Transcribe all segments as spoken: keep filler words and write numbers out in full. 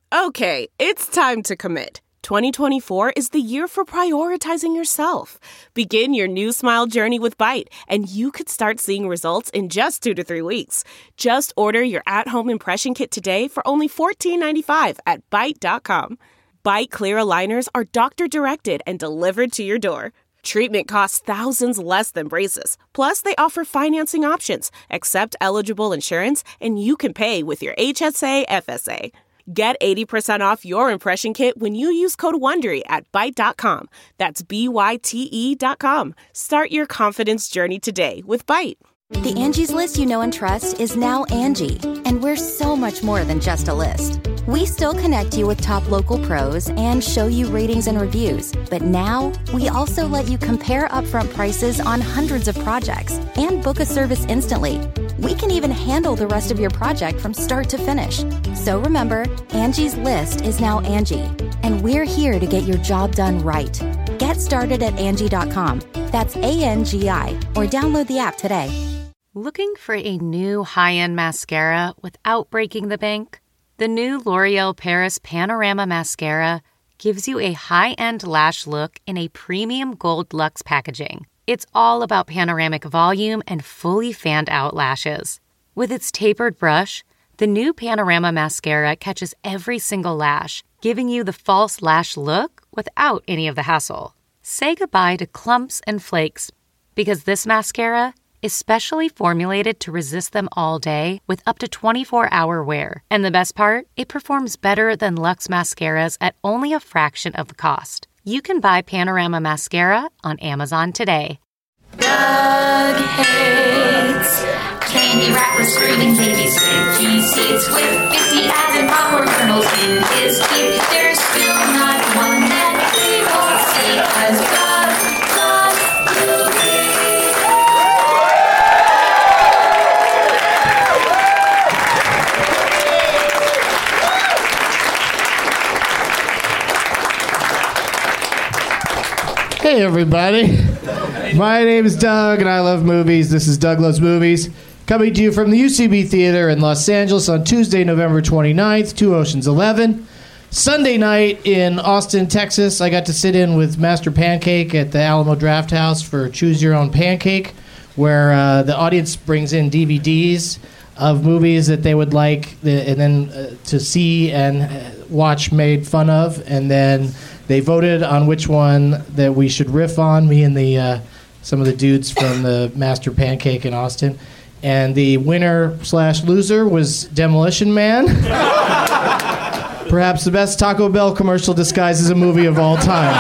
Okay, it's time to commit. twenty twenty-four is the year for prioritizing yourself. Begin your new smile journey with Byte, and you could start seeing results in just two to three weeks. Just order your at-home impression kit today for only fourteen ninety-five at byte dot com. Byte clear aligners are doctor-directed and delivered to your door. Treatment costs thousands less than braces. Plus, they offer financing options, accept eligible insurance, and you can pay with your H S A F S A. Get eighty percent off your impression kit when you use code WONDERY at byte dot com. That's B Y T E dot com. Start your confidence journey today with Byte. The Angie's List you know and trust is now Angie, and we're so much more than just a list. We still connect you with top local pros and show you ratings and reviews, but now we also let you compare upfront prices on hundreds of projects and book a service instantly. We can even handle the rest of your project from start to finish. So remember, Angie's List is now Angie, and we're here to get your job done right. Get started at Angie dot com. That's A N G I, or download the app today. Looking for a new high-end mascara without breaking the bank? The new L'Oreal Paris Panorama Mascara gives you a high-end lash look in a premium gold luxe packaging. It's all about panoramic volume and fully fanned-out lashes. With its tapered brush, the new Panorama Mascara catches every single lash, giving you the false lash look without any of the hassle. Say goodbye to clumps and flakes, because this mascara is specially formulated to resist them all day with up to twenty-four hour wear. And the best part? It performs better than Luxe mascaras at only a fraction of the cost. You can buy Panorama Mascara on Amazon today. Doug hates candy wrappers, screaming baby sticky seeds with fifty ads and popcorn kernels in his teeth. There's still not one that he won't see, 'cause Doug loves movies. Hey everybody, my name is Doug and I love movies. This is Doug Loves Movies, coming to you from the U C B Theater in Los Angeles on Tuesday, November twenty-ninth, Two Oceans eleven. Sunday night in Austin, Texas, I got to sit in with Master Pancake at the Alamo Draft House for Choose Your Own Pancake, where uh, the audience brings in D V Ds of movies that they would like and then uh, to see and watch made fun of, and then they voted on which one that we should riff on, me and the uh, some of the dudes from the Master Pancake in Austin. And the winner slash loser was Demolition Man. Perhaps the best Taco Bell commercial disguised as a movie of all time.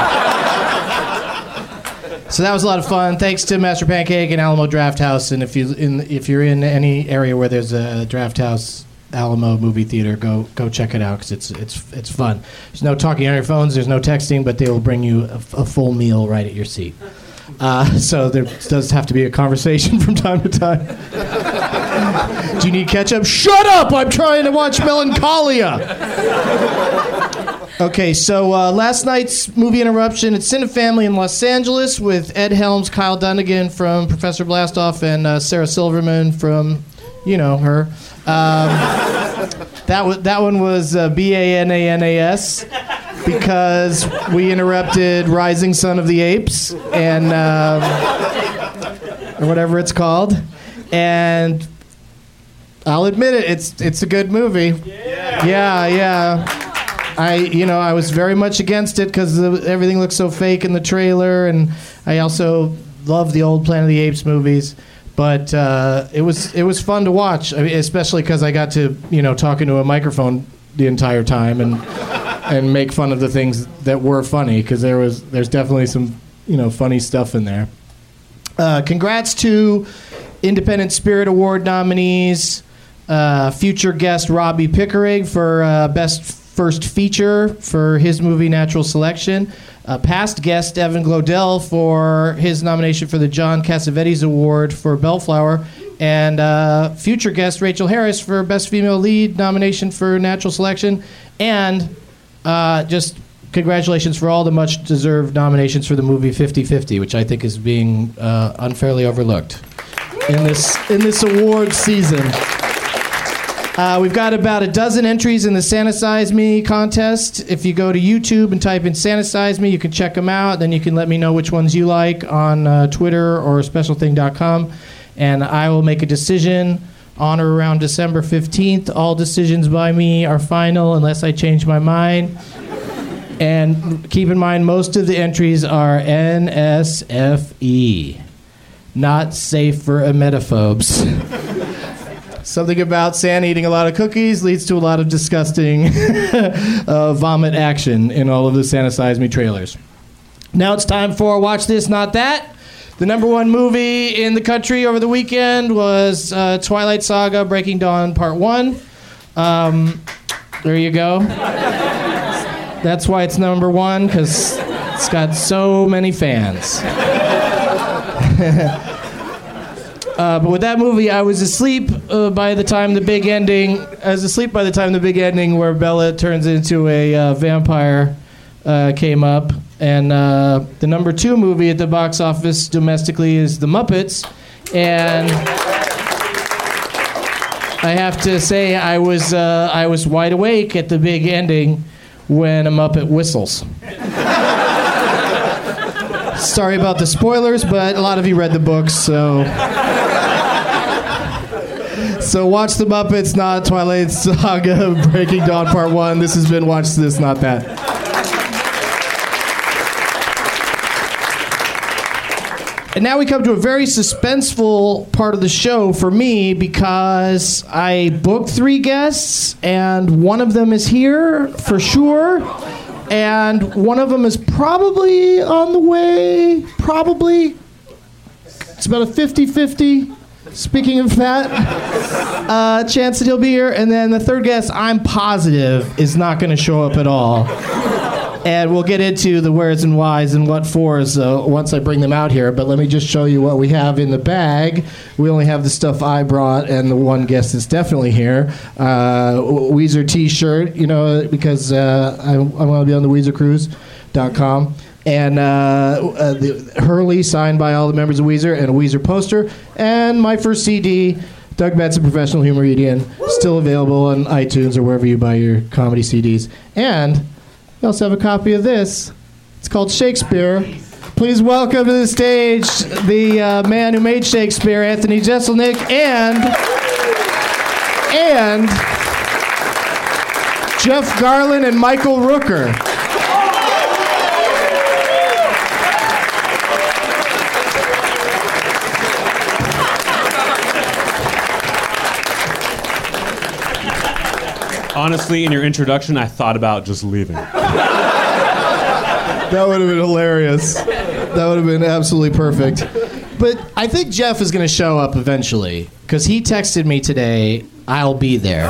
So that was a lot of fun. Thanks to Master Pancake and Alamo Draft House. And if you in if you're in any area where there's a Draft House, Alamo movie theater, go go check it out because it's it's it's fun. There's no talking on your phones, there's no texting, but they will bring you a, a full meal right at your seat. Uh, so there does have to be a conversation from time to time. Do you need ketchup? Shut up! I'm trying to watch Melancholia. Okay, so uh, last night's movie interruption at Cinefamily in Los Angeles with Ed Helms, Kyle Dunnigan from Professor Blastoff, and uh, Sarah Silverman from, you know, her. Um, that was that one was uh, B A N A N A S because we interrupted Rising Son of the Apes and um, or whatever it's called, and I'll admit it, it's it's a good movie. Yeah, yeah. yeah. I you know I was very much against it because everything looks so fake in the trailer, and I also love the old Planet of the Apes movies. But uh, it was it was fun to watch, I mean, especially because I got to you know talk into a microphone the entire time and and make fun of the things that were funny, because there was there's definitely some you know funny stuff in there. Uh, congrats to Independent Spirit Award nominees, uh, future guest Robbie Pickering for uh, Best First Feature for his movie Natural Selection. Uh, past guest Evan Glodell for his nomination for the John Cassavetes Award for Bellflower, and uh, future guest Rachel Harris for Best Female Lead nomination for Natural Selection, and uh, just congratulations for all the much-deserved nominations for the movie fifty fifty, which I think is being uh, unfairly overlooked in this in this award season. Uh, we've got about a dozen entries in the Santasize Me contest. If you go to YouTube and type in Santasize Me, you can check them out. Then you can let me know which ones you like on uh, Twitter or special thing dot com. And I will make a decision on or around December fifteenth. All decisions by me are final unless I change my mind. And keep in mind, most of the entries are N S F E, not safe for emetophobes. Something about Santa eating a lot of cookies leads to a lot of disgusting uh, vomit action in all of the Santasize Me trailers. Now it's time for Watch This, Not That. The number one movie in the country over the weekend was uh, Twilight Saga Breaking Dawn Part one. Um, there you go. That's why it's number one, because it's got so many fans. uh, but with that movie, I was asleep uh, by the time the big ending. I was asleep by the time the big ending where Bella turns into a uh, vampire uh, came up. And uh, the number two movie at the box office domestically is The Muppets. And I have to say, I was uh, I was wide awake at the big ending when a Muppet whistles. Sorry about the spoilers, but a lot of you read the books, so... So watch The Muppets, not Twilight Saga Breaking Dawn Part one. This has been Watch This, Not That. And now we come to a very suspenseful part of the show for me because I booked three guests and one of them is here for sure. And one of them is probably on the way, probably. It's about a fifty-fifty, speaking of that, uh, chance that he'll be here. And then the third guest, I'm positive, is not going to show up at all. And we'll get into the wheres and whys and what fors uh, once I bring them out here. But let me just show you what we have in the bag. We only have the stuff I brought and the one guest that's definitely here. Uh, Weezer T-shirt, you know, because uh, I, I want to be on the Weezer Cruise dot com. And uh, uh, the Hurley signed by all the members of Weezer and a Weezer poster. And my first C D, Doug Benson, Professional Humoridian, still available on iTunes or wherever you buy your comedy C Ds. And... we also have a copy of this. It's called Shakespeare. Please welcome to the stage the uh, man who made Shakespeare, Anthony Jeselnik, and and Jeff Garlin and Michael Rooker. Honestly, in your introduction, I thought about just leaving. That would have been hilarious. That would have been absolutely perfect. But I think Jeff is going to show up eventually, because he texted me today, I'll be there.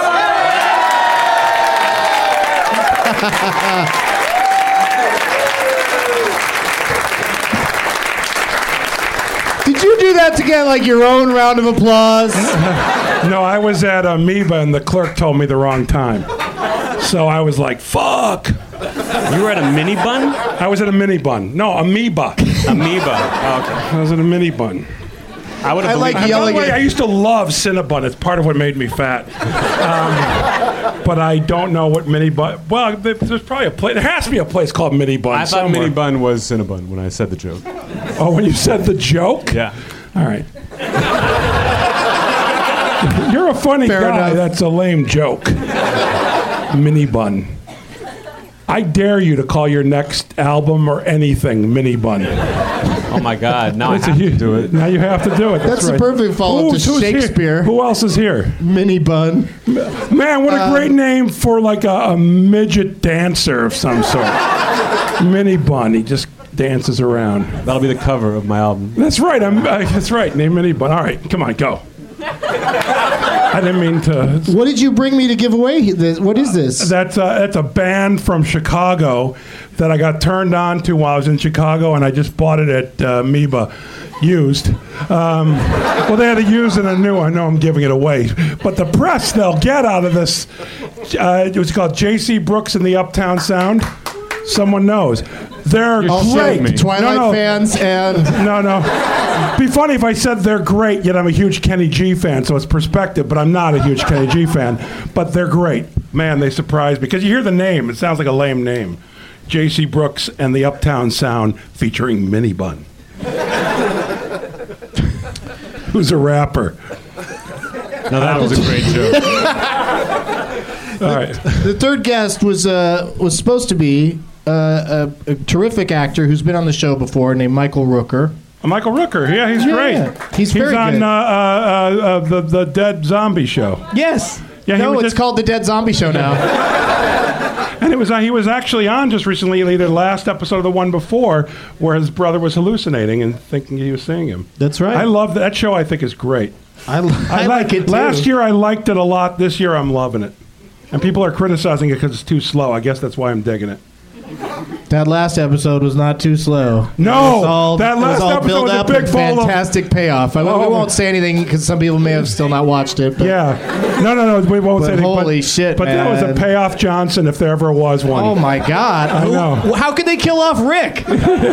Did you do that to get like your own round of applause? No, I was at Amoeba and the clerk told me the wrong time. So I was like, fuck. You were at a mini bun? I was at a mini bun. No, Amoeba. Amoeba. Oh, okay. I was at a mini bun. I would have I like By yelling the way, at- I used to love Cinnabon. It's part of what made me fat. Um, but I don't know what mini bun. Well, there's probably a place. There has to be a place called Mini Bun. I thought somewhere. mini bun was Cinnabon when I said the joke. Oh, when you said the joke? Yeah. All right. You're a funny Fair guy. enough. That's a lame joke. Mini Bun. I dare you to call your next album or anything Mini Bun. Oh my God! Now I That's a have to huge- do it. Now you have to do it. That's, That's the right. perfect follow-up to Who's- who's here? Shakespeare. Who else is here? Mini bun. Man, what a great name for like a, a midget dancer of some sort. Mini Bun. He just dances around. That'll be the cover of my album. That's right. I'm. Uh, that's right. Name Mini Bun. All right, come on, go. I didn't mean to. What did you bring me to give away? This? What is this? That's uh, that's a band from Chicago that I got turned on to while I was in Chicago, and I just bought it at uh, Amoeba, used. Um, well, they had a used and a new. I know I'm giving it away, but the press they'll get out of this. Uh, it was called J C Brooks and the Uptown Sound. Someone knows. They're You're great. shitting me. Twilight no, no. fans and No, no. Be funny if I said they're great, yet I'm a huge Kenny G fan, so it's perspective, but I'm not a huge Kenny G fan. But they're great. Man, they surprised me. Because you hear the name, it sounds like a lame name. J C Brooks and the Uptown Sound featuring Mini Bun. Who's a rapper. No, that was a great joke. All right. the third guest was uh, was supposed to be uh, a, a terrific actor who's been on the show before, named Michael Rooker. Uh, Michael Rooker, yeah, he's Yeah, great. he's very on good. Uh, uh, uh, uh, the, the Dead Zombie Show. Yes. Yeah, he no, was it's just- called the Dead Zombie Show now. And it was uh, he was actually on just recently, either the last episode or the one before, where his brother was hallucinating and thinking he was seeing him. That's right. I love that. That show. I think is great. I, I, like it too. Last year I liked it a lot. This year I'm loving it. And people are criticizing it because it's too slow. I guess that's why I'm digging it. That last episode was not too slow. No, It was all, that it was last all episode built was a up big and bowl of- fantastic payoff. I mean, we Oh. won't say anything because some people may have still not watched it. But Yeah. No, no, no. We won't But say anything. holy but, shit, But that was a man. payoff Johnson if there ever was one. Oh my God! I know. Who- How could they kill off Rick?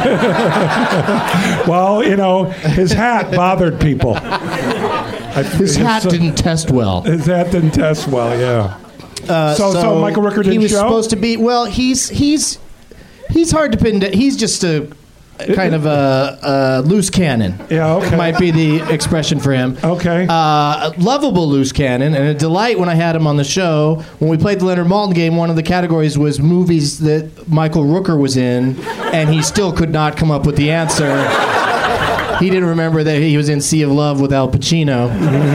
Well, you know, his hat bothered people. I- His hat uh, didn't test well. His hat didn't test well, yeah. Uh, So- so Michael Rooker didn't He was show? supposed to be. Well, he's he's he's hard to pin. down. He's just a kind of a, a loose cannon. Yeah, okay. Might be the expression for him. Okay. Uh, a lovable loose cannon, and a delight when I had him on the show. When we played the Leonard Maltin game, one of the categories was movies that Michael Rooker was in, and he still could not come up with the answer. He didn't remember that he was in Sea of Love with Al Pacino.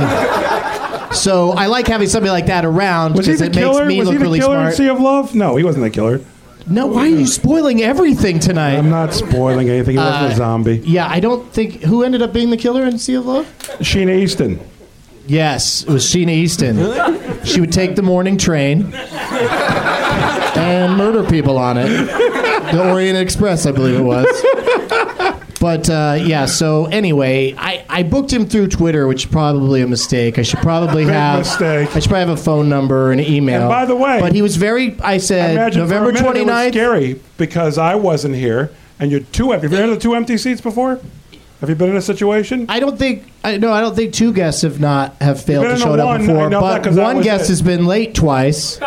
So I like having somebody like that around Was he because the it killer? makes me Was look he the really killer in smart. Sea of Love? No, he wasn't the killer. No, why are you spoiling everything tonight? I'm not spoiling anything. He wasn't Uh, a zombie. Yeah, I don't think. Who ended up being the killer in Sea of Love? Sheena Easton. Yes, it was Sheena Easton. She would take the morning train and murder people on it. The Orient Express, I believe it was. But uh, yeah, so anyway, I, I booked him through Twitter, which is probably a mistake. I should probably Big have mistake. I should probably have a phone number and an email. And by the way- but he was very. I I said imagine November for a minute it was twenty-ninth. scary because I wasn't here and you're two empty. Have you been in the two empty seats before? Have you been in a situation? I don't think I no, I don't think two guests have not have failed been to in show the up one, I before, know that but 'cause that one was guest it. has been late twice.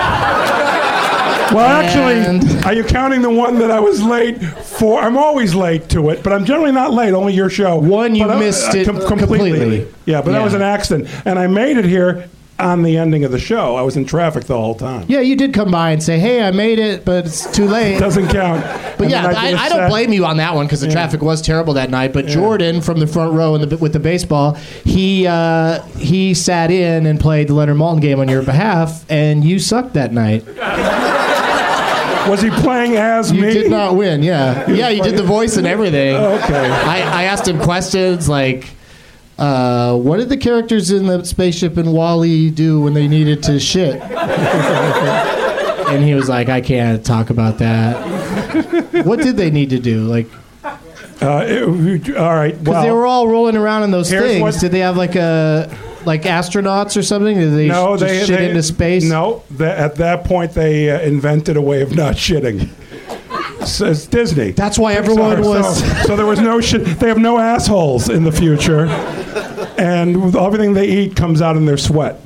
Well, actually, And- are you counting the one that I was late for? I'm always late to it, but I'm generally not late. Only your show. One, you But I- missed I it com- completely. Yeah, but that Yeah. was an accident, and I made it here on the ending of the show. I was in traffic the whole time. Yeah, you did come by and say, "Hey, I made it, but it's too late." Doesn't count. But And yeah, then I, did a I don't set- blame you on that one because the traffic was terrible that night. But Jordan from the front row in the, with the baseball, he uh, he sat in and played the Leonard Maltin game on your behalf, and you sucked that night. Was he playing as You me? did not win. Yeah, yeah, you did the voice and everything. Okay. I, I asked him questions like, uh, "What did the characters in the spaceship in WALL-E do when they needed to shit?" And he was like, "I can't talk about that." What did they need to do? Like, Uh, it- all right. because Well, they were all rolling around in those Here's things. what- Did they have like a like astronauts or something? Did they no, just they shit they, into space? No, the, at that point they uh, invented a way of not shitting. So it's Disney. That's why everyone So- was. So, so there was no shit. They have no assholes in the future, and everything they eat comes out in their sweat.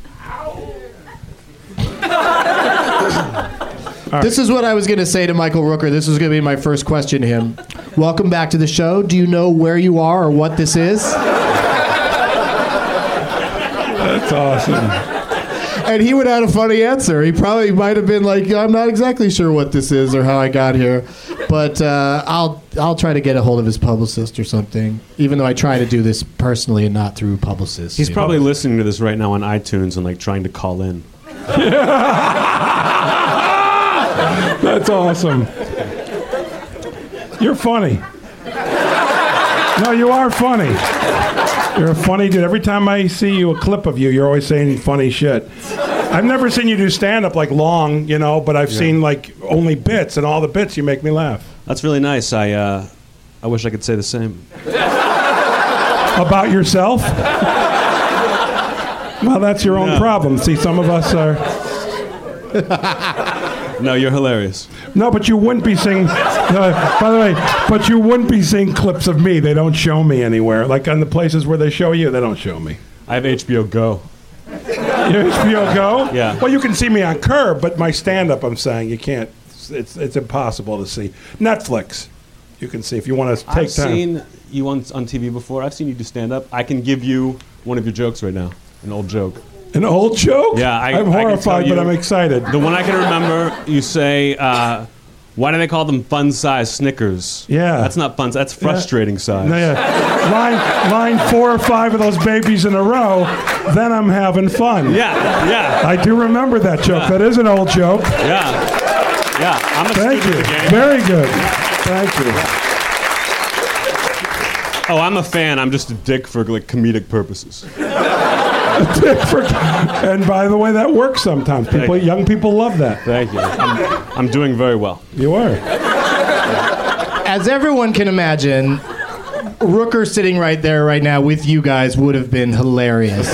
This is what I was going to say to Michael Rooker. This was going to be my first question to him. Welcome back to the show. Do you know where you are or what this is? That's awesome. And he would have had a funny answer. He probably might have been like, "I'm not exactly sure what this is or how I got here," but uh, I'll I'll try to get a hold of his publicist or something. Even though I try to do this personally and not through publicists. He's you probably know? listening to this right now on iTunes and like trying to call in. That's awesome. You're funny. No, you are funny. You're a funny dude. Every time I see you, a clip of you, you're always saying funny shit. I've never seen you do stand-up like long, you know, but I've Yeah. seen like only bits, and all the bits you make me laugh. That's really nice. I uh, I wish I could say the same. About yourself? Well, that's your own No. problem. See, some of us are... No, you're hilarious. No, but you wouldn't be seeing. Uh, by the way, but you wouldn't be seeing clips of me. They don't show me anywhere. Like on the places where they show you, they don't show me. I have H B O Go. Your H B O Go? Yeah. Well, you can see me on Curb, but my stand-up, I'm saying, you can't. It's it's, it's impossible to see. Netflix, you can see if you want to take I've time. seen you on on T V before. I've seen you do stand-up. I can give you one of your jokes right now, an old joke. An old joke? Yeah, I, I'm I can horrified, tell but you- I'm excited. The one I can remember, you say, uh, why do they call them fun-size Snickers? Yeah. That's not fun. That's frustrating size. No, yeah. line, line four or five of those babies in a row, then I'm having fun. Yeah, yeah, I do remember that joke. Yeah. That is an old joke. yeah. Yeah, I'm a Thank student you. of the game. Very good. Thank you. Oh, I'm a fan. I'm just a dick for like comedic purposes. Dick for- and by the way, that works sometimes. People, Thank you. young people love that. Thank you. I'm, I'm doing very well. You are. As everyone can imagine, Rooker sitting right there right now with you guys would have been hilarious.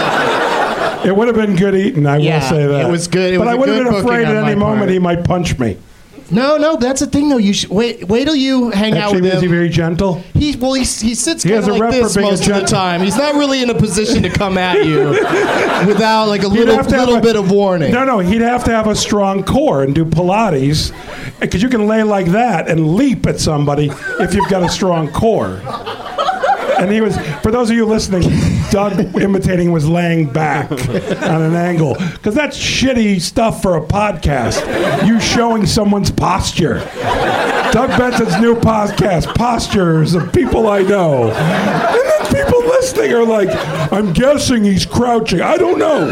It would have been good eating, I Yeah, will say that. it was good. It but was I a would have good been booking afraid on at my any moment part. he might punch me. No, no, that's the thing though. You should wait. Wait till you hang out Actually, with is he him. very gentle? He well, he, he sits He kind has of a like rep for this being a most of the gentle- time. He's not really in a position to come at you without like a He'd little have to have little a- bit of warning. No, no, he'd have to have a strong core and do Pilates, because you can lay like that and leap at somebody if you've got a strong core. And he was, for those of you listening, Doug imitating was laying back on an angle. Because that's shitty stuff for a podcast. You showing someone's posture. Doug Benson's new podcast, Postures of People I Know. And then people listening are like, I'm guessing he's crouching. I don't know.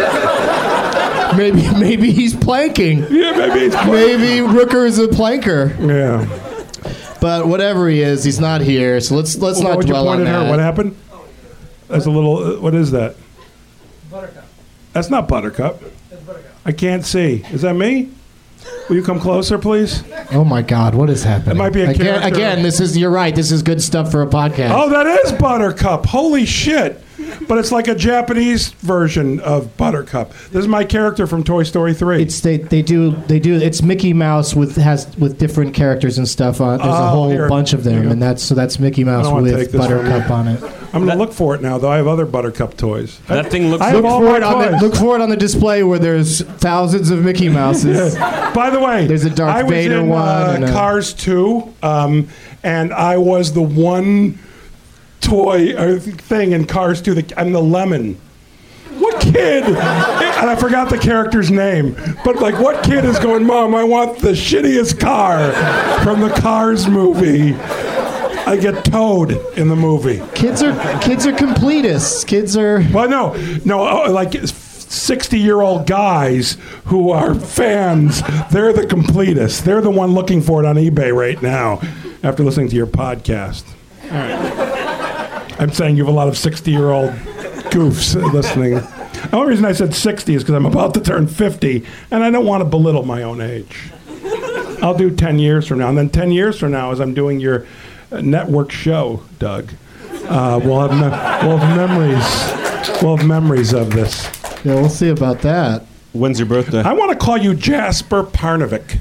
Maybe maybe he's planking. Yeah, maybe he's Maybe Rooker is a planker. Yeah. But whatever he is, he's not here. So let's let's Well, not would you dwell point on at her? that. What happened? There's a little. Uh, what is that? Buttercup. That's not Buttercup. That's Buttercup. I can't see. Is that me? Will you come closer, please? Oh my God, what is happening? It might be a again, character. again, this is you're right. This is good stuff for a podcast. Oh, that is Buttercup. Holy shit. But it's like a Japanese version of Buttercup. This is my character from Toy Story three. It's they, they do they do it's Mickey Mouse with has with different characters and stuff on. There's a Oh, whole here. bunch of There you them, go. and that's so that's Mickey Mouse don't wanna take with this from Buttercup you. on it. I'm going to look for it now, though. I have other Buttercup toys. That thing looks I like have Look all for my it on the toys. look for it on the display where there's thousands of Mickey Mouses. By the way, There's a Darth I was Vader in one uh, and a- Cars two, um, and I was the one toy or thing in Cars two. That, I'm the lemon. What kid? And I forgot the character's name, but like, what kid is going, Mom, I want the shittiest car from the Cars movie? I get towed in the movie. Kids are kids are completists. Kids are Well, no, no, uh, like sixty-year-old guys who are fans. They're the completists. They're the one looking for it on eBay right now after listening to your podcast. All right. I'm saying you have a lot of sixty-year-old goofs listening. The only reason I said sixty is because I'm about to turn fifty, and I don't want to belittle my own age. I'll do ten years from now, and then ten years from now, as I'm doing your uh, network show, Doug, uh, we'll have me- we'll have memories. We'll have memories of this. yeah. We'll see about that. When's your birthday? I want to call you Jasper Parnovic.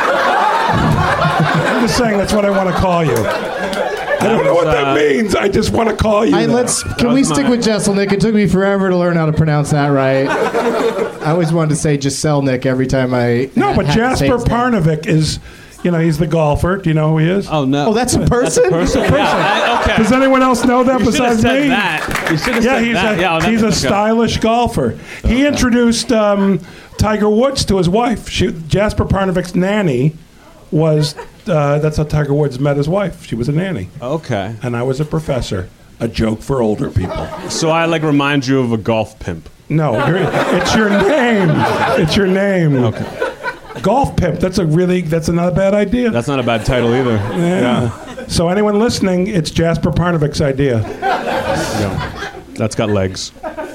I'm just saying that's what I want to call you. I don't know what that Uh, means. I just want to call you. I, that. let's can was we stick my- with Jesselnick? It took me forever to learn how to pronounce that right. I always wanted to say Jesselnick every time I No, but had to say Jasper his name. Parnovic is, you know, he's the golfer. Do you know who he is? oh no. Oh, that's a That's person. a person. Yeah, I- okay. Does anyone else know that You should have besides said me? that. You should have Yeah, said he's that. a, yeah, well, he's a that's- okay. stylish golfer. He introduced um, Tiger Woods to his wife. She, Jasper Parnovic's nanny was, uh, that's how Tiger Woods met his wife. She was a nanny. Okay. And I was a professor. A joke for older people. So I like remind you of a golf pimp. No, you're- it's your name. It's your name. Okay. Golf pimp. That's a really, that's not a bad idea. That's not a bad title either. yeah. So anyone listening, it's Jasper Parnovic's idea. Yeah. That's got legs.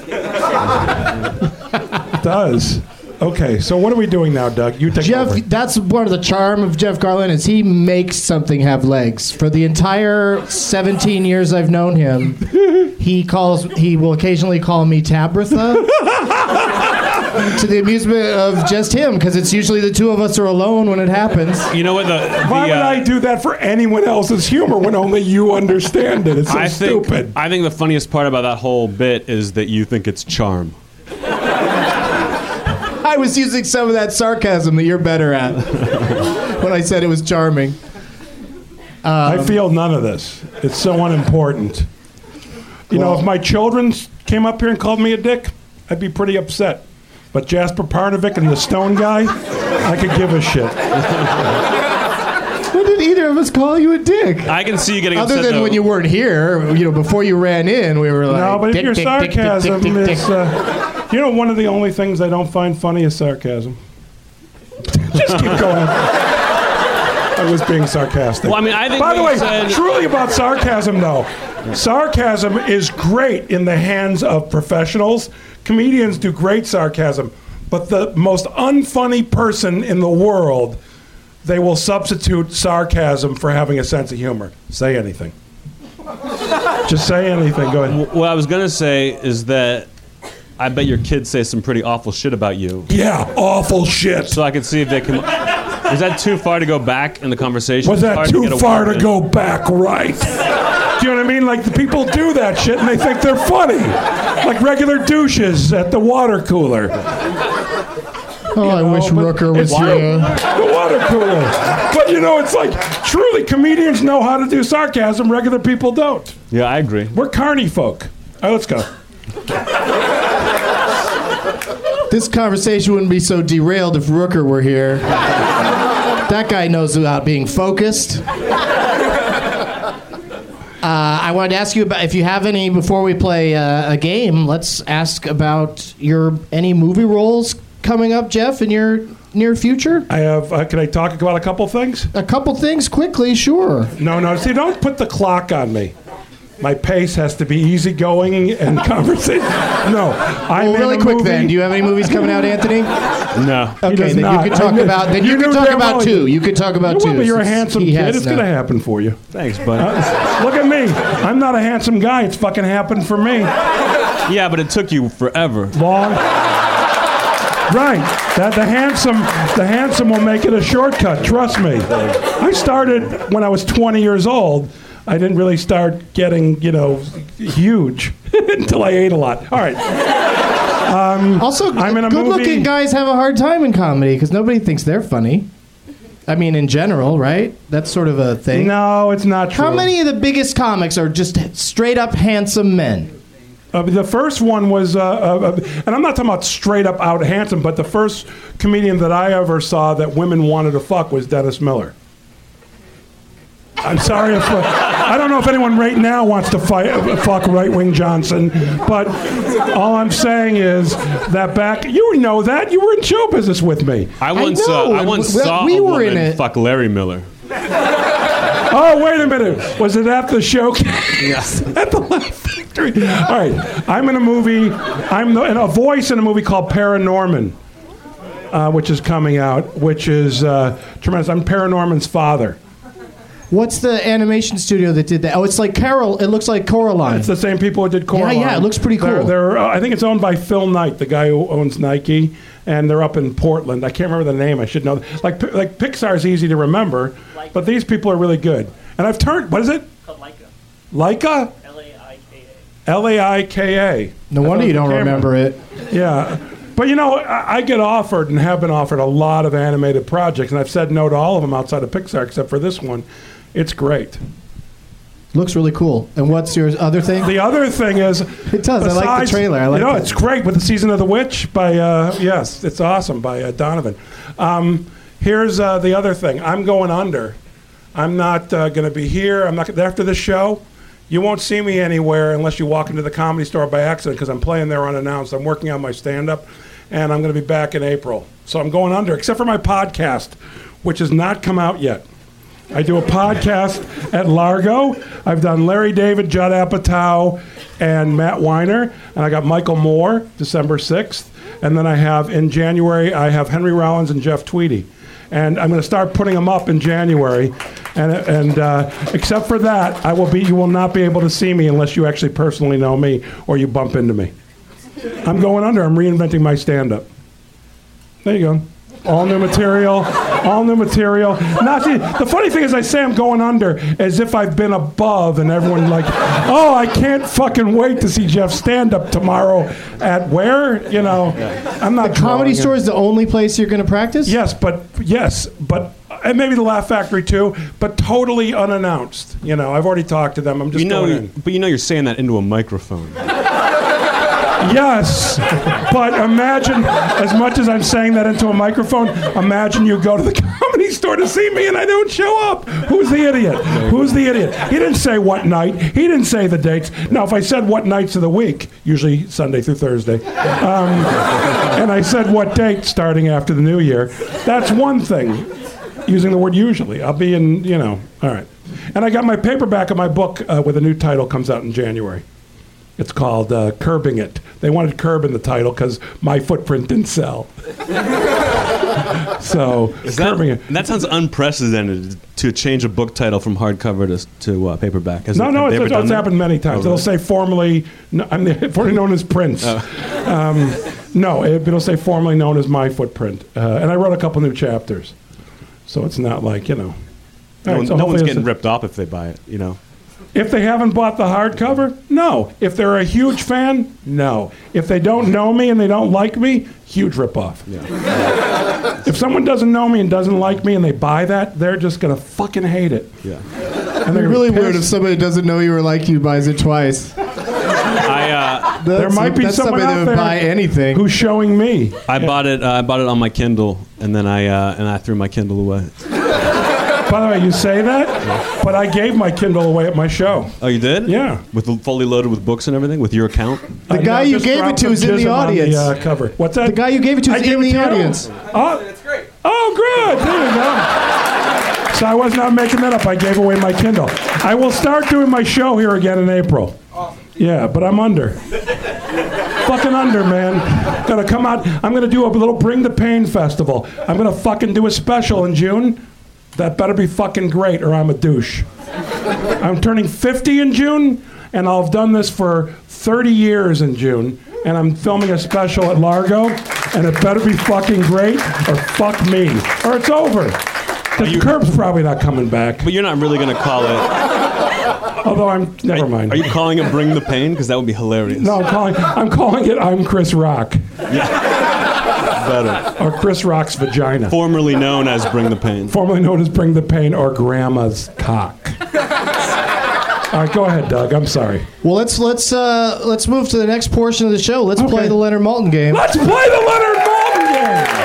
It does. Okay, so what are we doing now, Doug? You take Jeff, over. that's part of the charm of Jeff Garland is he makes something have legs. For the entire seventeen years I've known him, he calls he will occasionally call me Tabitha. to the amusement of just him, because it's usually the two of us are alone when it happens. You know what? The, the Why would uh, I do that for anyone else's humor when only you understand it? It's so I think, stupid. I think the funniest part about that whole bit is that you think it's charm. I was using some of that sarcasm that you're better at when I said it was charming. I feel none of this. It's so unimportant. You know, if my children came up here and called me a dick, I'd be pretty upset. But Jasper Parnovic and the Stone guy, I could give a shit. When did either of us call you a dick? I can see you getting Other upset. than though. when you weren't here, you know, before you ran in, we were like, No, but if dick, your dick, dick, dick, sarcasm dick, dick, dick, is... dick. Uh, you know, one of the only things I don't find funny is sarcasm. Just keep going. I was being sarcastic. Well, I mean, I think By the we way, said- truly about sarcasm, though. Sarcasm is great in the hands of professionals. Comedians do great sarcasm. But the most unfunny person in the world, they will substitute sarcasm for having a sense of humor. Say anything. Just say anything. Go ahead. What I was going to say is that I bet your kids say some pretty awful shit about you. Yeah, awful shit. So I can see if they can... Was that too far to go back in the conversation? Was It's that hard too get a far word to in. go back right? Do you know what I mean? Like, the people do that shit and they think they're funny. Like regular douches at the water cooler. Oh, I wish but Rooker was it's here. true. The water cooler. But, you know, it's like, truly, comedians know how to do sarcasm. Regular people don't. Yeah, I agree. We're carny folk. All right, let's go. This conversation wouldn't be so derailed if Rooker were here. That guy knows about being focused. Uh, I wanted to ask you about if you have any before we play uh, a game. Let's ask about your any movie roles coming up, Jeff, in your near future. I have. Uh, can I talk about a couple things? A couple things quickly, sure. No, no. See, don't put the clock on me. My pace has to be easygoing and conversation. No, I'm Well, really in a quick movie. then. Do you have any movies coming out, Anthony? No. Okay, does then not. you could talk I knew- about. Then you you, knew could talk damn about well two. you- You could talk about You two. will, but you're a since handsome he kid. has It's now. going to happen for you. Thanks, bud. Look at me. I'm not a handsome guy. It's fucking happened for me. Yeah, but it took you forever. Long. Right. That the handsome, the handsome will make it a shortcut. Trust me. I started when I was twenty years old. I didn't really start getting, you know, huge until I ate a lot. All right. Also, I'm in a good-looking movie- guys have a hard time in comedy because nobody thinks they're funny. I mean, in general, right? That's sort of a thing. No, it's not true. How many of the biggest comics are just straight-up handsome men? Uh, the first one was, uh, uh, and I'm not talking about straight up out handsome, but the first comedian that I ever saw that women wanted to fuck was Dennis Miller. I'm sorry if uh, I don't know if anyone right now wants to fight, uh, fuck Right Wing Johnson, but all I'm saying is that back you know that you were in show business with me. I once, know, uh, I and once w- saw we a were woman in it. fuck Larry Miller. Oh, wait a minute. Was it at the show? Yes. At the Laugh Factory. All right. I'm in a movie. I'm the, in a voice in a movie called Paranorman, uh, which is coming out, which is uh, tremendous. I'm Paranorman's father. What's the animation studio that did that? Oh, it's like Carol. It looks like Coraline. It's the same people who did Coraline. yeah, it looks pretty They're, cool. they're, uh, I think it's owned by Phil Knight, the guy who owns Nike, and they're up in Portland. I can't remember the name. I should know. Like like Pixar's easy to remember, but these people are really good. And I've turned. What is it? Called Leica. Leica. L A I K A. L A I K A. No I wonder thought you the don't camera- remember it. Yeah. But, you know, I, I get offered and have been offered a lot of animated projects, and I've said no to all of them outside of Pixar except for this one. It's great. Looks really cool. And what's your other thing? The other thing is... It does. I like the besides- trailer. I like You know, it. it's great with The Season of the Witch by, uh, yes, it's awesome, by uh, Donovan. Um, here's uh, the other thing. I'm going under. I'm not uh, going to be here. I'm not after this show. You won't see me anywhere unless you walk into the Comedy Store by accident because I'm playing there unannounced. I'm working on my stand-up, and I'm going to be back in April. So I'm going under, except for my podcast, which has not come out yet. I do a podcast at Largo. I've done Larry David, Judd Apatow, and Matt Weiner. And I got Michael Moore, December sixth. And then I have, in January, I have Henry Rollins and Jeff Tweedy. And I'm going to start putting them up in January. And, and uh, except for that, I will be. You will not be able to see me unless you actually personally know me or you bump into me. I'm going under. I'm reinventing my stand-up. There you go. All new material, all new material. Not the, the funny thing is, I say I'm going under as if I've been above, and everyone like, oh, I can't fucking wait to see Jeff stand up tomorrow at where? You know, I'm not. The Comedy Store it. is the only place you're going to practice? Yes, but yes, but and maybe the Laugh Factory too, but totally unannounced. You know, I've already talked to them. I'm just you know, going in. But you know, you're saying that into a microphone. Yes, but imagine, as much as I'm saying that into a microphone, imagine you go to the Comedy Store to see me and I don't show up. Who's the idiot? Who's the idiot? He didn't say what night. He didn't say the dates. Now, if I said what nights of the week, usually Sunday through Thursday, um, and I said what date starting after the new year, that's one thing, using the word usually. I'll be in, you know, all right. And I got my paperback of my book uh, with a new title comes out in January. It's called uh, Curbing It. They wanted curb in the title because my footprint didn't sell. So, Is Curbing that, It. that sounds unprecedented to change a book title from hardcover to, to uh, paperback. Has No, it, no, have they it's, ever it's done that? happened many times. Oh, They'll really? say formerly, no, I'm the, formerly known as Prince. Oh. Um, no, it, it'll say formerly known as My Footprint. Uh, and I wrote a couple new chapters. So it's not like, you know. No, All right, one- so no hopefully one's it's getting a- ripped off if they buy it, you know. If they haven't bought the hardcover, no. If they're a huge fan, no. If they don't know me and they don't like me, huge ripoff. Yeah. If someone doesn't know me and doesn't like me and they buy that, they're just going to fucking hate it. Yeah. And they're It's really pissed. weird if somebody doesn't know you or like you buys it twice. I uh, There might be that's someone somebody out that there would buy anything. who's showing me. I bought it. Uh, I bought it on my Kindle, and then I uh, and I threw my Kindle away. By the way, you say that, but I gave my Kindle away at my show. Oh, you did? Yeah. With fully loaded with books and everything, with your account. The I guy now you just gave it dropped to some is in the jism on audience. uh, cover. What's that? The guy you gave it to I is gave in it the to you? audience. Oh, it's great. Oh, good. There you go. So I was not making that up. I gave away my Kindle. I will start doing my show here again in April. Awesome. Yeah, but I'm under. Fucking under, man. Gonna come out. I'm gonna do a little Bring the Pain festival. I'm gonna fucking do a special in June. That better be fucking great, or I'm a douche. I'm turning fifty in June, and I'll have done this for thirty years in June. And I'm filming a special at Largo, and it better be fucking great, or fuck me, or it's over. The you- Curb's probably not coming back. But you're not really going to call it. Although I'm never mind. Are you calling it Bring the Pain? Because that would be hilarious. No, I'm calling. I'm calling it. I'm Chris Rock, Better. or Chris Rock's vagina, Formerly known as Bring the Pain. formerly known as Bring the Pain, or Grandma's cock. All right, go ahead, Doug. I'm sorry. Well, let's let's uh, let's move to the next portion of the show. Let's Okay. play the Leonard Maltin game. Let's play the Leonard Maltin game.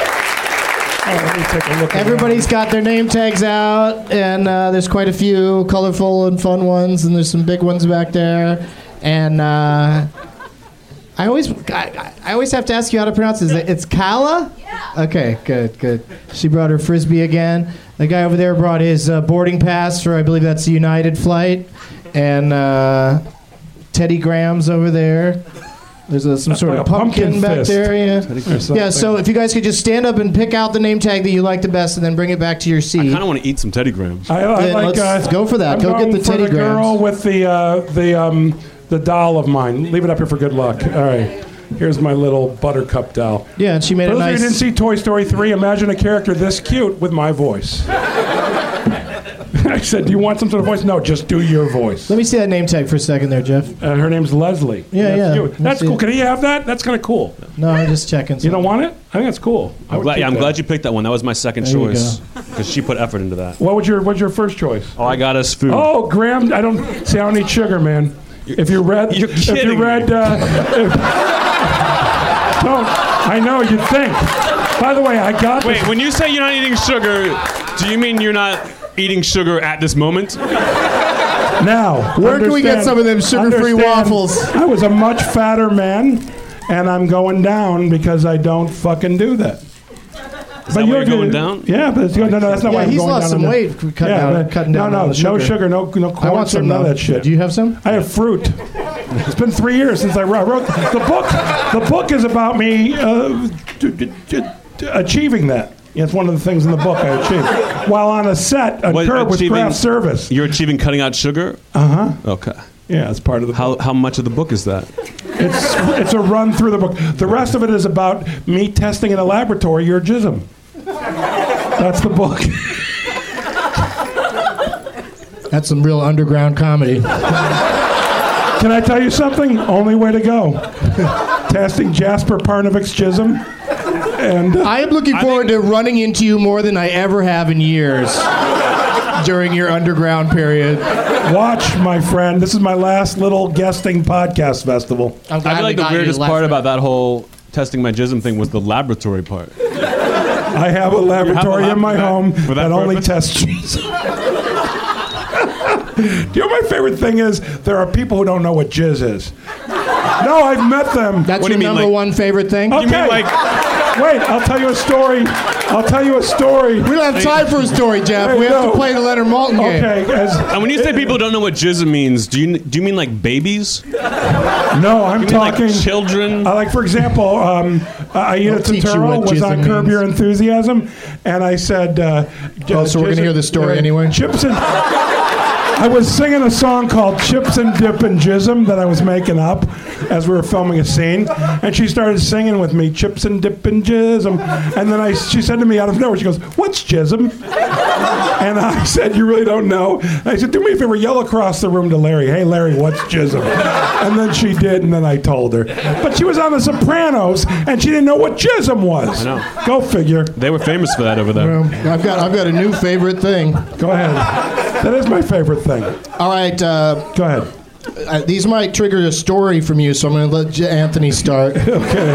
All right, let me take a look. Everybody's got their name tags out, and uh, there's quite a few colorful and fun ones, and there's some big ones back there. And uh, I always, I, I always have to ask you how to pronounce it. Is it it's Kala? Yeah. Okay, good, good. She brought her frisbee again. The guy over there brought his uh, boarding pass for, I believe that's the United flight, and uh, Teddy Graham's over there. There's a, some sort like of a pumpkin pumpkin, back fist. there. Yeah. Or something. Yeah. So if you guys could just stand up and pick out the name tag that you like the best, and then bring it back to your I seat. kind of want to eat some Teddy Grahams. I, I Then like. let's uh, go for that. I'm Go get going the for Teddy the girl Grahams. with the uh, the um, the doll of mine. Leave it up here for good luck. All right. Here's my little Buttercup doll. Yeah, and she made For a those of you who nice. didn't see Toy Story three, imagine a character this cute with my voice. I said, do you want some sort of voice? No, just do your voice. Let me see that name tag for a second there, Jeff. Uh, her name's Leslie. Yeah, that's yeah. you. Let's That's see cool. it. Can he have that? That's kind of cool. No, I'm just checking. You don't want it? I think that's cool. I I'm would glad, keep yeah, I'm that. glad you picked that one. That was my second There you choice because she put effort into that. What was your What's your first choice? Oh, I got us food. Oh, Graham. I don't see. I don't eat sugar, man. If you read, You're if you kidding me. read, uh, if, don't. I know you think. By the way, I got. Wait, this. when you say you're not eating sugar, do you mean you're not eating sugar at this moment? Now, Where can we get understand- some of them sugar-free understand, waffles? I was a much fatter man, and I'm going down because I don't fucking do that. Is that why you're going down? Yeah, but it's, no, no, that's not Yeah, why I'm he's going lost down. some on weight that. for cutting yeah, down- but- cutting down no, on no, the no sugar. sugar, no, no corn I want syrup, some none of though. that shit. Do you have some? I have fruit. It's been three years since I wrote, wrote the book. The book is about me uh, d- d- d- d- achieving that. Yeah, it's one of the things in the book I achieved. While on a set, on What, Curb with achieving- craft service. You're achieving cutting out sugar? Uh huh. Okay. Yeah, it's part of the How how much of the book is that? It's it's a run through the book. The rest of it is about me testing in a laboratory your jism. That's the book. That's some real underground comedy. Can I tell you something? Only way to go. Testing Jasper Parnovich's jism. And uh, I am looking forward to running into you more than I ever have in years during your underground period. Watch, my friend. This is my last little guesting podcast festival. I feel like the weirdest part about that whole testing my jism thing was the laboratory part. I have a laboratory have a lab in my that, home that, that only purpose? tests jizz. Do you know what my favorite thing is? There are people who don't know what jizz is. No, I've met them. That's What do your you mean, number like- one favorite thing? Okay. You mean like Wait, I'll tell you a story. I'll tell you a story. We don't have time for a story, Jeff. Hey, we have no. to play the Leonard Maltin game. Okay. As, And when you say people don't know what jism means, do you do you mean like babies? You no, I'm mean talking. like children? Uh, like, for example, um, uh, Aida I'll teach you Turturro what was on jism Curb means. Your Enthusiasm, and I said... Uh, Oh, so we're gonna hear the story anyway? Chips and... I was singing a song called Chips and Dip and Jism that I was making up as we were filming a scene, and she started singing with me, Chips and Dip and Jism, and then I, she said to me out of nowhere, she goes, "What's Jism?" And I said, "You really don't know?" And I said, "Do me a favor, yell across the room to Larry, 'Hey Larry, what's Jism?'" And then she did, and then I told her. But she was on The Sopranos, and she didn't know what Jism was. I know. Go figure. They were famous for that over there. Um, I've got I've got a new favorite thing. Go ahead. That is my favorite thing. All right, uh, Go ahead. uh, these might trigger a story from you, so I'm going to let J- Anthony start. Okay.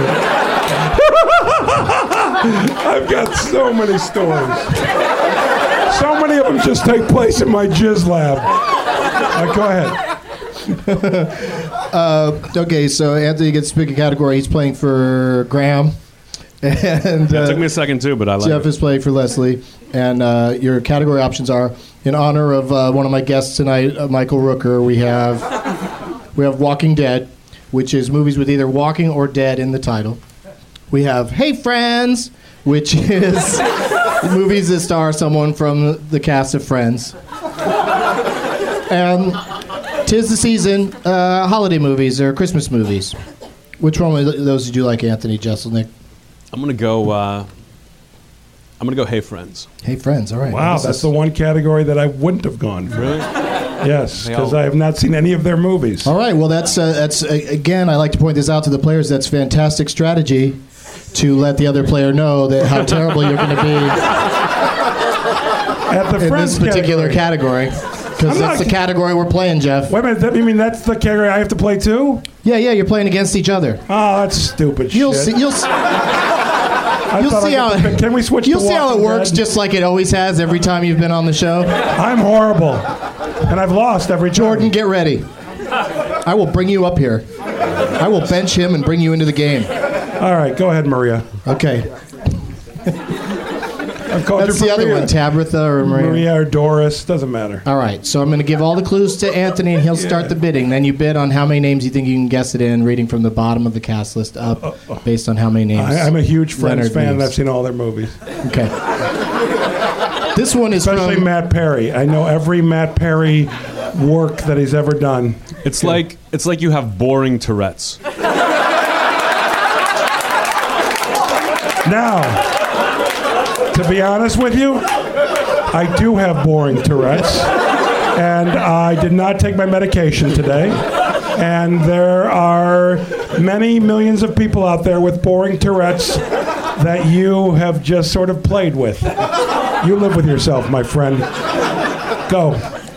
I've got so many stories. So many of them just take place in my jizz lab. Uh, go ahead. uh, okay, so Anthony gets to pick a category. He's playing for Graham, and Yeah, it uh, took me a second too, but I like Jeff it. is playing for Leslie. And uh, your category options are, in honor of uh, one of my guests tonight, uh, Michael Rooker, we have we have Walking Dead, which is movies with either walking or dead in the title. We have Hey Friends, which is movies that star someone from the cast of Friends. And Tis the Season, uh, holiday movies or Christmas movies. Which one of those did you like, Anthony Jeselnik? I'm gonna go. Uh, I'm gonna go. Hey friends. Hey Friends, all right. Wow, This that's is- the one category that I wouldn't have gone for. Really? Yes, They because all- I have not seen any of their movies. All right. Well, that's uh, that's uh, again. I like to point this out to the players. That's fantastic strategy to let the other player know that how terrible you're going to be At the in Friends this particular category. category, because I'm that's not- the category we're playing, Jeff. Wait a minute, that, you mean that's the category I have to play too? Yeah, yeah. You're playing against each other. Oh, that's stupid You'll shit. see. You'll. s- I You'll thought I see how. got to pick- Can we switch You'll to see how it Walking works, Dead? just like it always has every time you've been on the show. I'm horrible. And I've lost every time. Jordan, get ready. I will bring you up here. I will bench him and bring you into the game. All right, go ahead, Maria. Okay. I've called That's you the other Maria. one, Tabitha or Maria. Maria or Doris, doesn't matter. All right, so I'm going to give all the clues to Anthony, and he'll start the bidding. Then you bid on how many names you think you can guess it in, reading from the bottom of the cast list up, based on how many names. I, I'm a huge Friends Leonard fan, and names. I've seen all their movies. Okay. This one is Especially from. Matt Perry. I know every Matt Perry work that he's ever done. It's like it's like you have boring Tourette's. Now, to be honest with you, I do have boring Tourette's, and I did not take my medication today. And there are many millions of people out there with boring Tourette's that you have just sort of played with. You live with yourself, my friend. Go.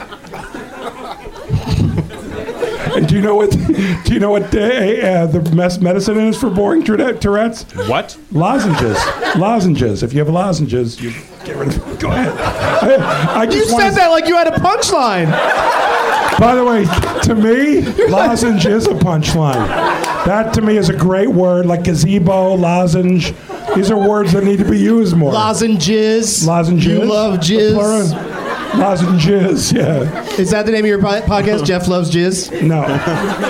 And do you know what? Do you know what uh, uh, the mes- medicine is for boring Tourette- Tourette's? What? Lozenges. Lozenges. If you have lozenges, you get rid of it. Go ahead. I, I You just said wanted- that like you had a punchline. By the way, to me, lozenge is a punchline. That to me is a great word, like gazebo, lozenge. These are words that need to be used more. Lozenges. Lozenges. You love The plural. jizz. Lozenges, yeah. Is that the name of your po- podcast? Jeff loves jizz. No. I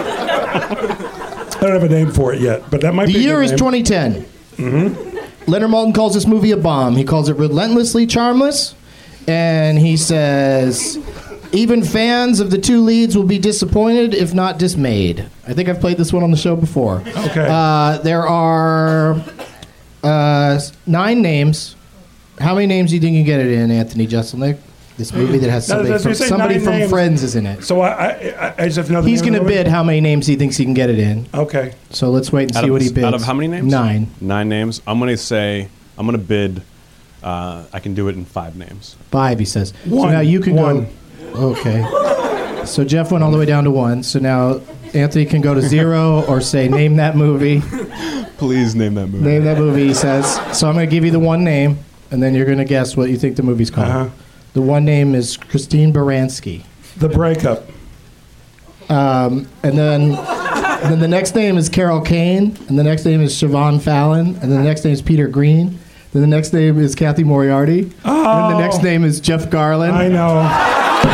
don't have a name for it yet, but that might The be a year good is name. twenty ten. Mm-hmm. Leonard Maltin calls this movie a bomb. He calls it relentlessly charmless, and he says, Even fans of the two leads will be disappointed, if not dismayed. I think I've played this one on the show before. Okay. Uh, there are uh, nine names. How many names do you think you can get it in, Anthony Jeselnik? This movie that has somebody Now, does from, he say somebody nine from names? Friends is in it. So I, I, I just have to know the He's name going of to the movie? bid how many names he thinks he can get it in. Okay. So let's wait and Out see of- what he bids. out of how many names? Nine. Nine names. I'm gonna say I'm gonna bid. Uh, I can do it in five names. Five, he says. One. So now you can One. go. Okay. So Jeff went all the way down to one. So now Anthony can go to zero or say, name that movie. Please name that movie. Name that movie, he says. So I'm going to give you the one name, and then you're going to guess what you think the movie's called. Uh-huh. The one name is Christine Baranski. The Breakup. Um, and then, then the next name is Carol Kane, and the next name is Siobhan Fallon, and then the next name is Peter Green. Then the next name is Kathy Moriarty. Oh. And then the next name is Jeff Garland. I know.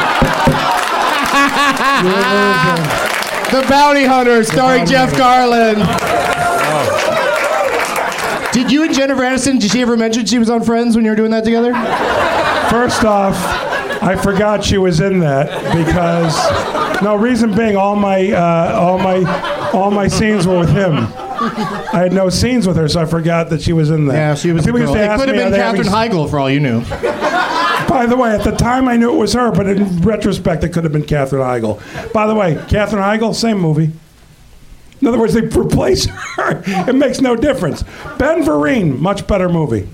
The Bounty Hunter, starring Bounty Jeff Hunter. Garland. Did you and Jennifer Aniston, did she ever mention she was on Friends when you were doing that together? First off, I forgot she was in that because no reason being all my uh, all my all my scenes were with him. I had no scenes with her, so I forgot that she was in that. Yeah, she was the People used girl. to It ask could have me, been are they having Katherine Heigl for all you knew. By the way, at the time I knew it was her, but in retrospect it could have been Katherine Heigl. By the way, Katherine Heigl, same movie. In other words, they replace her. It makes no difference. Ben Vereen, much better movie.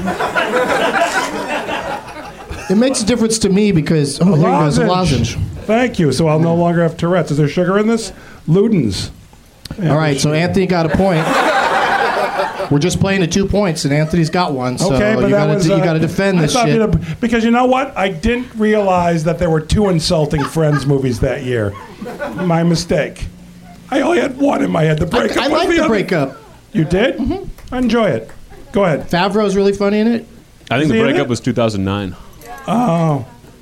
It makes a difference to me because, oh, there you go, it's a lozenge. Thank you. So I'll no longer have Tourette's. Is there sugar in this? Ludens. All right, so Anthony got a point. We're just playing to two points, and Anthony's got one. So Okay, but you that gotta, was you uh, got to defend I this thought shit. you'd have- because you know what? I didn't realize that there were two insulting Friends movies that year. My mistake. I only had one in my head. The breakup. I was like the other. breakup. You did? Mm-hmm. I enjoy it. Go ahead. Favreau's really funny in it. I think Is the he in breakup it? was two thousand nine. Oh.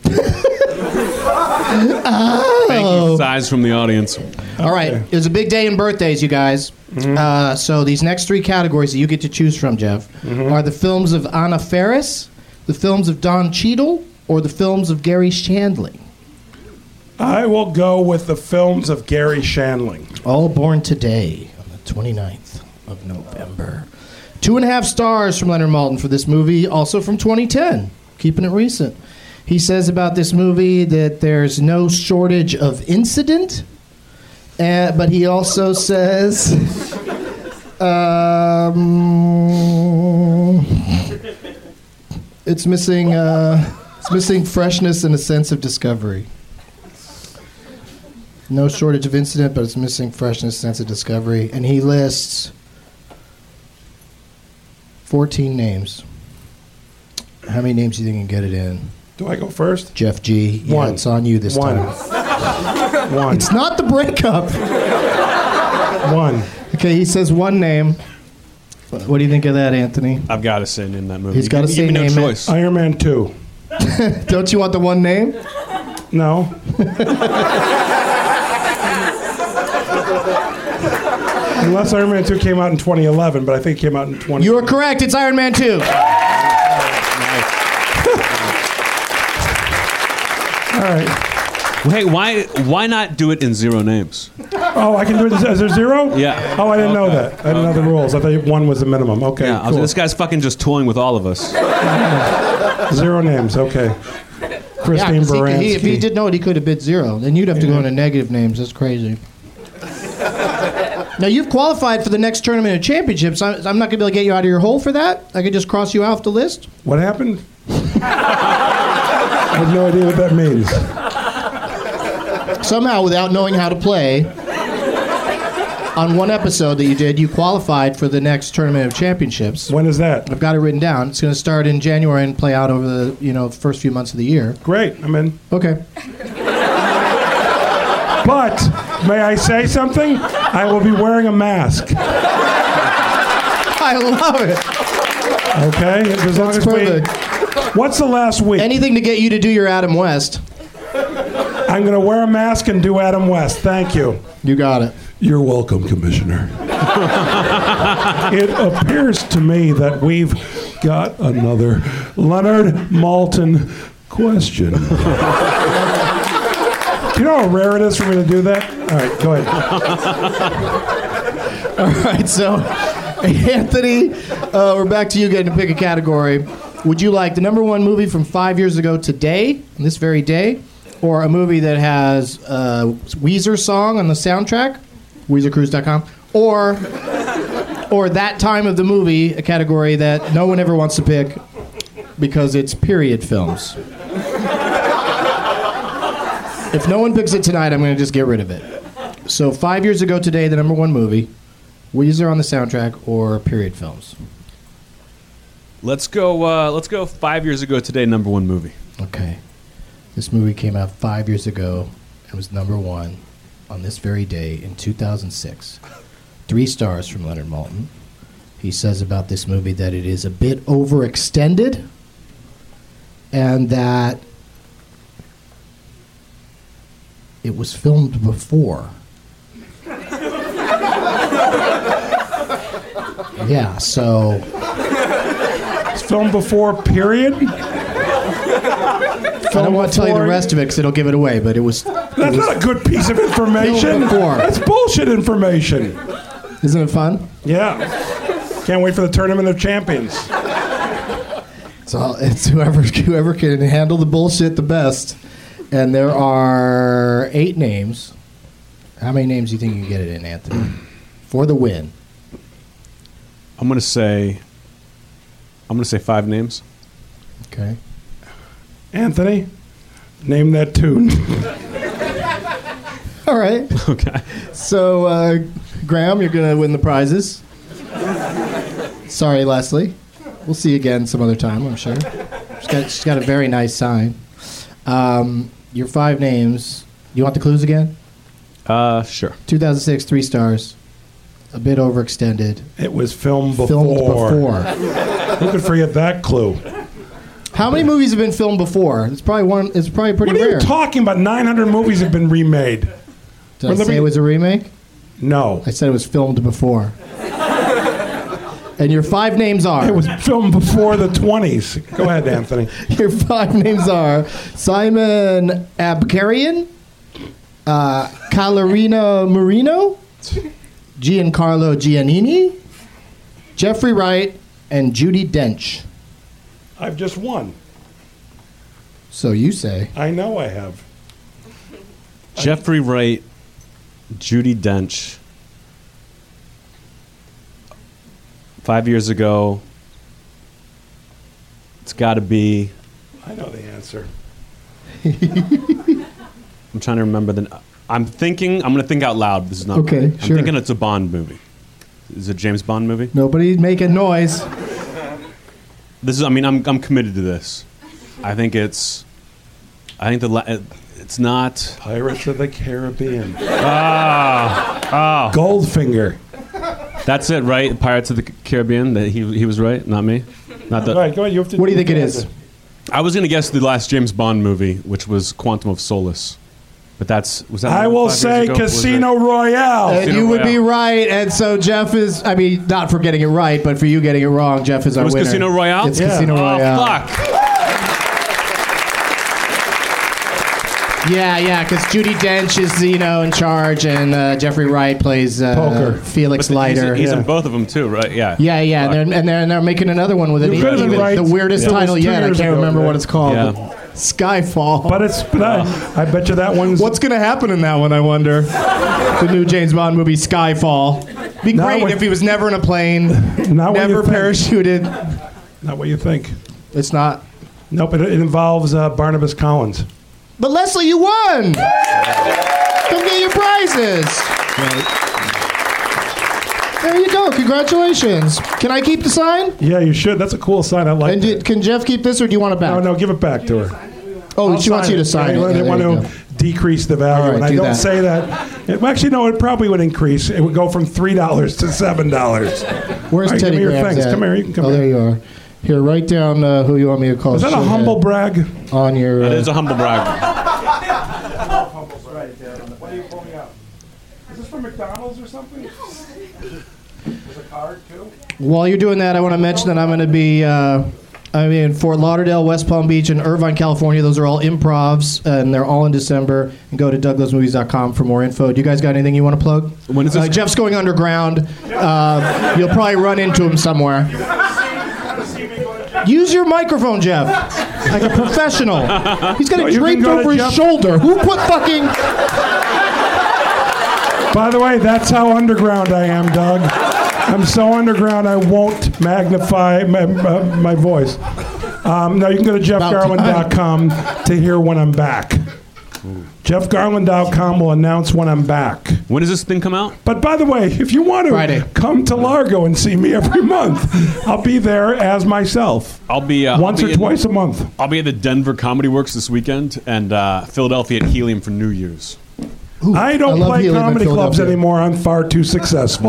Thank you, sighs from the audience. All right, it was a big day in birthdays, you guys. Mm-hmm. Uh, so these next three categories that you get to choose from, Jeff, Mm-hmm. are the films of Anna Faris, the films of Don Cheadle, or the films of Gary Shandling. I will go with the films of Gary Shandling. All born today on the twenty-ninth of November. Two and a half stars from Leonard Maltin for this movie, also from twenty ten, keeping it recent. He says about this movie that there's no shortage of incident, uh, but he also says, um, it's missing, uh, it's missing freshness and a sense of discovery. No shortage of incident, but it's missing freshness, sense of discovery. And he lists fourteen names. How many names do you think you can get it in? Do I go first? Jeff G. Yeah, One. it's on you this One. time. One. It's not the breakup. One. Okay, he says one name. What do you think of that, Anthony? I've got to say name that movie. He's You gotta give- say you give me name it. no choice. Iron Man two. Don't you want the one name? No. Unless Iron Man two came out in twenty eleven, but I think it came out in twenty. You are correct. It's Iron Man two. All right. Hey, why why not do it in zero names? Oh, I can do it. Is there zero? Yeah. Oh, I didn't know that. I didn't know the rules. I thought one was the minimum. Okay. Yeah, I was- cool. this guy's fucking just toying with all of us. Zero names. Okay. Yeah, Christine 'cause he could- Baranski. he, if he did know it, he could have bid zero. Then you'd have to go into negative names. That's crazy. Now, you've qualified for the next tournament of championships. I, I'm not going to be able to get you out of your hole for that. I could just cross you off the list. What happened? I have no idea what that means. Somehow, without knowing how to play, on one episode that you did, you qualified for the next tournament of championships. When is that? I've got it written down. It's going to start in January and play out over the you know first few months of the year. Great. I'm in. Okay. But may I say something? I will be wearing a mask. I love it. Okay. As long That's as we. perfect. What's the last week? Anything to get you to do your Adam West. I'm going to wear a mask and do Adam West. Thank you. You got it. You're welcome, Commissioner. It appears to me that we've got another Leonard Maltin question. Do you know how rare it is for me to do that? All right, go ahead. All right, so Anthony, uh, we're back to you getting to pick a category. Would you like the number one movie from five years ago today, on this very day, or a movie that has a Weezer song on the soundtrack, Weezer Cruise dot com, or or that time of the movie, a category that no one ever wants to pick because it's period films. If no one picks it tonight, I'm going to just get rid of it. So five years ago today, the number one movie, Weezer on the soundtrack, or period films. Let's go. Uh, let's go. Five years ago today, number one movie. Okay. This movie came out five years ago and was number one on this very day in two thousand six. Three stars from Leonard Maltin. He says about this movie that it is a bit overextended and that it was filmed before. Yeah, so... It's filmed before, period? I don't want to tell you the rest of it because it'll give it away, but it was... That's it was not a good piece of information. Before. That's bullshit information. Isn't it fun? Yeah. Can't wait for the Tournament of Champions. So it's whoever whoever can handle the bullshit the best. And there are eight names. How many names do you think you can get it in, Anthony? For the win. I'm gonna say. I'm gonna say five names. Okay. Anthony, name that tune. All right. Okay. So, uh, Graham, you're going to win the prizes. Sorry, Leslie. We'll see you again some other time, I'm sure. She's got, she's got a very nice sign. Um, your five names. You want the clues again? Uh, sure. two thousand six, three stars. A bit overextended. It was filmed before. Filmed before. Who could forget that clue? How many movies have been filmed before? It's probably one. It's probably pretty What are rare. you talking about? nine hundred movies have been remade. Did I We're say living- it was a remake? No. I said it was filmed before. And your five names are... It was filmed before the twenties. Go ahead, Anthony. Your five names are Simon Abkarian, uh, Calarina Marino, Giancarlo Giannini, Jeffrey Wright, and Judi Dench. I've just won. So you say. I know I have. Jeffrey Wright, Judi Dench. Five years ago. It's got to be. I know the answer. I'm trying to remember the. I'm thinking. I'm going to think out loud. This is not. Okay, I'm sure. thinking it's a Bond movie. Is it a James Bond movie? Nobody's making noise. This is. I mean, I'm. I'm committed to this. I think it's. I think the. La- it, it's not. Pirates of the Caribbean. Ah. Oh. Goldfinger. That's it, right? Pirates of the Caribbean. That he he was right, not me. Not the. Go ahead, go ahead. You have to What do you think it is? I was going to guess the last James Bond movie, which was Quantum of Solace, but that's was that. I will say Casino Royale. And Casino you would be Royale. right, and so Jeff is, I mean, not for getting it right, but for you getting it wrong, Jeff is our It was winner. Casino Royale. It's Yeah. Casino Oh Royale. fuck! Yeah, yeah, because Judi Dench is, you know, in charge, and uh, Jeffrey Wright plays uh, Poker. Felix But the- Leiter. He's, he's Yeah. in both of them too, right? Yeah. Yeah, yeah, Fuck. and they're, and they're, and they're making another one with it. You could have been Even right. The weirdest Yeah. It was title two yet. I years can't ago, remember yeah. what it's called. Yeah. but Skyfall. But it's. But I, I bet you that one's. What's going to happen in that one, I wonder? The new James Bond movie, Skyfall. Be Not great what- if he was never in a plane, Not what never you think. parachuted. Not what you think. It's not. Nope. It, it involves uh, Barnabas Collins. But Leslie, you won! Come get your prizes! There you go. Congratulations. Can I keep the sign? Yeah, you should. That's a cool sign. I like And it. do, can Jeff keep this, or do you want it back? No, no, give it back to her. Oh, I'll she wants sign you to sign it. Yeah, Yeah, they there want you to go. decrease the value, All right, and I do don't that. say that. It, well, actually, no. It probably would increase. It would go from three dollars to seven dollars. Where's All right, Teddy give me your Grahams things. at? Come here. You can come oh, here. there you are. Here, write down uh, who you want me to call. Is that a shithead humble brag? on your? Uh, That is a humble brag. What are you pulling out? Is this from McDonald's or something? There's a card too. While you're doing that, I want to mention that I'm going to be uh, I mean, Fort Lauderdale, West Palm Beach, and Irvine, California. Those are all improvs, and they're all in December. And go to doug loves movies dot com for more info. Do you guys got anything you want to plug? When is this? Uh, Jeff's going underground. Uh, you'll probably run into him somewhere. Use your microphone, Jeff, like a professional. He's got it Oh, draped over his Jeff- shoulder. Who put fucking... By the way, that's how underground I am, Doug. I'm so underground I won't magnify my, my, my voice. Um, no, you can go to jeff garland dot com to hear when I'm back. jeff garland dot com will announce when I'm back. When does this thing come out? But by the way, if you want to Friday. come to Largo and see me every month, I'll be there as myself. I'll be uh, Once I'll be or in- twice a month. I'll be at the Denver Comedy Works this weekend, and uh, Philadelphia at Helium for New Year's. I don't I love play Helium in comedy clubs Philadelphia. anymore. I'm far too successful.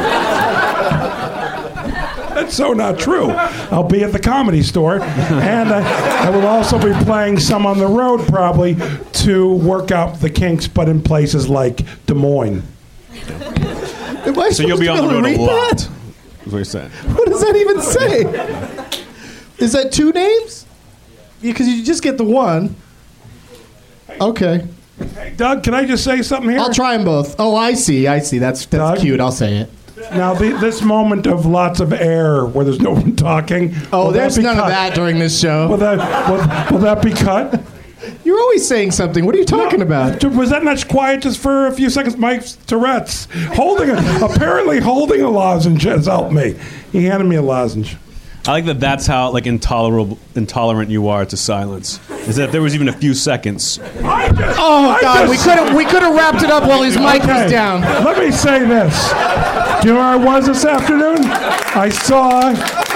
That's so not true. I'll be at the Comedy Store, and I, I will also be playing some on the road probably to work out the kinks, but in places like Des Moines. Am I So you'll supposed be to on the able to road a read lot. that? Is what you're saying. What does that even say? Is that two names? Because you just get the one. Okay. Hey, Doug, can I just say something here? I'll try them both. Oh, I see. I see. That's that's Doug? cute. I'll say it. Now, the, this moment of lots of air where there's no one talking. Oh, will that there's be none cut? of that during this show. Will that, will, will that be cut? You're always saying something. What are you talking about? Was that much quiet just for a few seconds? Mike Tourette's holding a, apparently holding a lozenge has helped me. He handed me a lozenge. I like that. That's how like intolerable, intolerant you are to silence. Is that if there was even a few seconds? I just, Oh I God, just- we could have we could have wrapped it up while his mic Okay, was down. Let me say this. Do you know where I was this afternoon? I saw,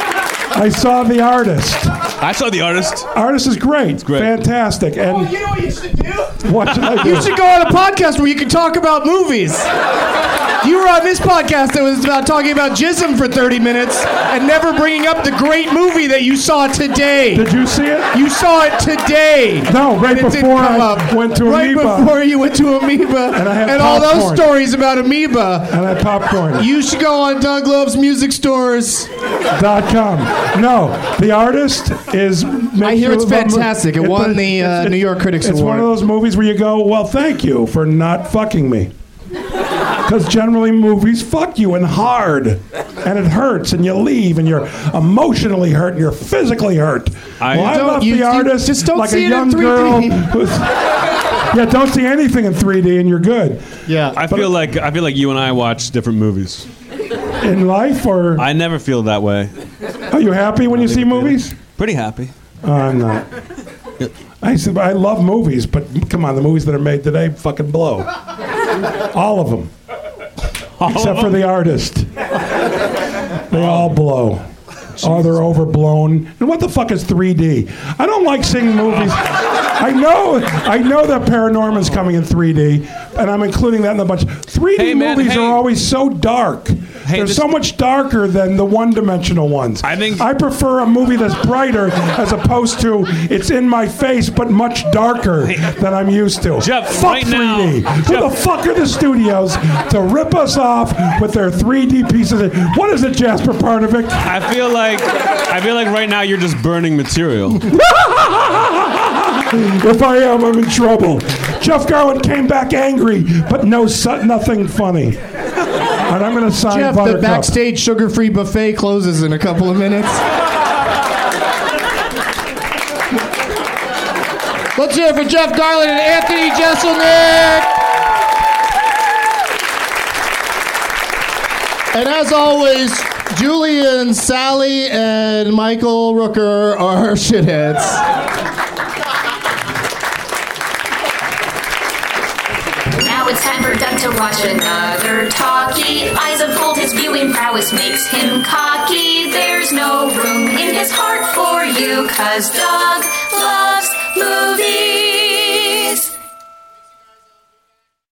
I saw The Artist. I saw The Artist. Artist is great, great. fantastic, and You know what you should do? what should I do? You should go on a podcast where you can talk about movies. You were on this podcast that was about talking about Jism for thirty minutes and never bringing up the great movie that you saw today. Did you see it? You saw it today. No, right And it didn't before come I up. went to Right Amoeba. before you went to Amoeba. And I had all those popcorn. stories about Amoeba. And I popcorn. You should go on Doug Loves Music Stores. Dot com. No, The Artist is. I hear it's fantastic. It won the, uh, New York Critics it's Award. It's one of those movies where you go, well, thank you for not fucking me. Because generally movies fuck you and hard. And it hurts and you leave and you're emotionally hurt and you're physically hurt. I- well, I Don't- left you- The you Artist just don't like see a it in young three girl. D. Who's, yeah, don't see anything in three D and you're good. Yeah. I feel like I feel like you and I watch different movies. In life, or I never feel that way. are you happy when you see movies? Pretty happy. Uh, I'm not. I said, I love movies, but come on, the movies that are made today fucking blow. All of them. Except for The Artist. They all blow. Oh, they're overblown. And what the fuck is three D? I don't like seeing movies. I know, I know that Paranorman's coming in three D, and I'm including that in the bunch. three D Hey, man, movies hey. are always so dark. They're this- so much darker than the one-dimensional ones. I think- I prefer a movie that's brighter as opposed to it's in my face but much darker than I'm used to. Jeff, fuck right three D. now- Who the fuck are the studios to rip us off with their three D pieces? Of, what is it, Jasper Parnovic? I feel like I feel like right now you're just burning material. If I am, I'm in trouble. Jeff Garland came back angry, but no, su- nothing funny. And I'm going to sign Jeff, the Buttercup. backstage sugar-free buffet closes in a couple of minutes. Let's hear it for Jeff Garland and Anthony Jeselnik. And as always, Julian, Sally, and Michael Rooker are shitheads. Now it's time for Doug to watch another talkie. Eyes of gold, his viewing prowess makes him cocky. There's no room in his heart for you, 'cause Doug loves